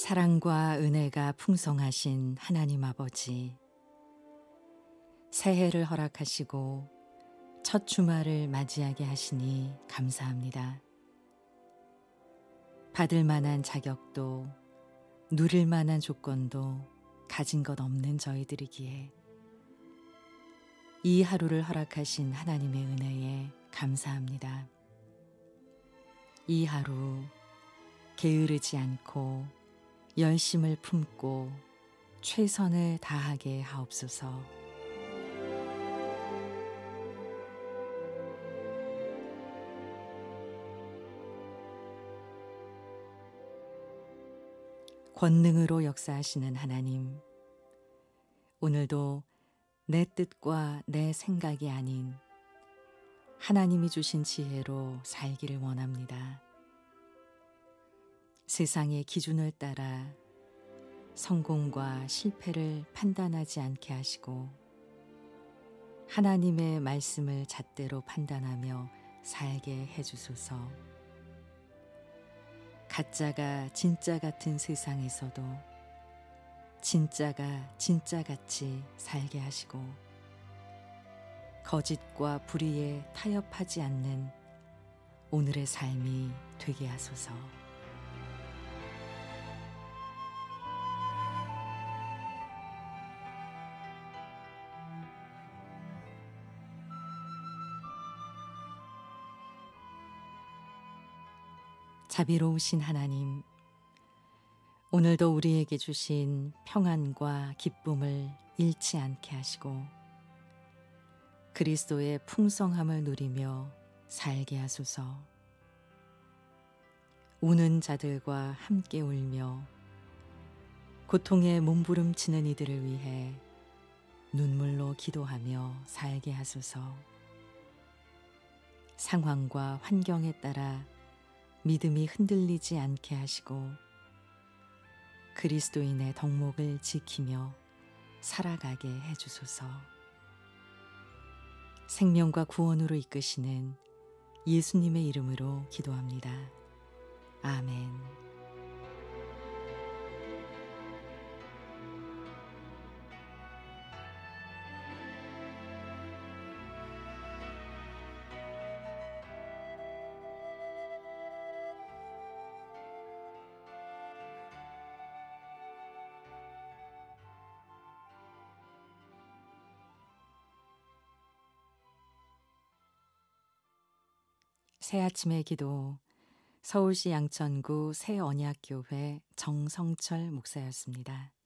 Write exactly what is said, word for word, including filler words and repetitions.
사랑과 은혜가 풍성하신 하나님 아버지, 새해를 허락하시고 첫 주말을 맞이하게 하시니 감사합니다. 받을 만한 자격도 누릴 만한 조건도 가진 것 없는 저희들이기에 이 하루를 허락하신 하나님의 은혜에 감사합니다. 이 하루 게으르지 않고 열심을 품고 최선을 다하게 하옵소서. 권능으로 역사하시는 하나님, 오늘도 내 뜻과 내 생각이 아닌 하나님이 주신 지혜로 살기를 원합니다. 세상의 기준을 따라 성공과 실패를 판단하지 않게 하시고 하나님의 말씀을 잣대로 판단하며 살게 해주소서. 가짜가 진짜 같은 세상에서도 진짜가 진짜같이 살게 하시고 거짓과 불의에 타협하지 않는 오늘의 삶이 되게 하소서. 자비로우신 하나님, 오늘도 우리에게 주신 평안과 기쁨을 잃지 않게 하시고 그리스도의 풍성함을 누리며 살게 하소서. 우는 자들과 함께 울며 고통에 몸부림치는 이들을 위해 눈물로 기도하며 살게 하소서. 상황과 환경에 따라 믿음이 흔들리지 않게 하시고 그리스도인의 덕목을 지키며 살아가게 해주소서. 생명과 구원으로 이끄시는 예수님의 이름으로 기도합니다. 아멘. 새아침의 기도, 서울시 양천구 새언약교회 정성철 목사였습니다.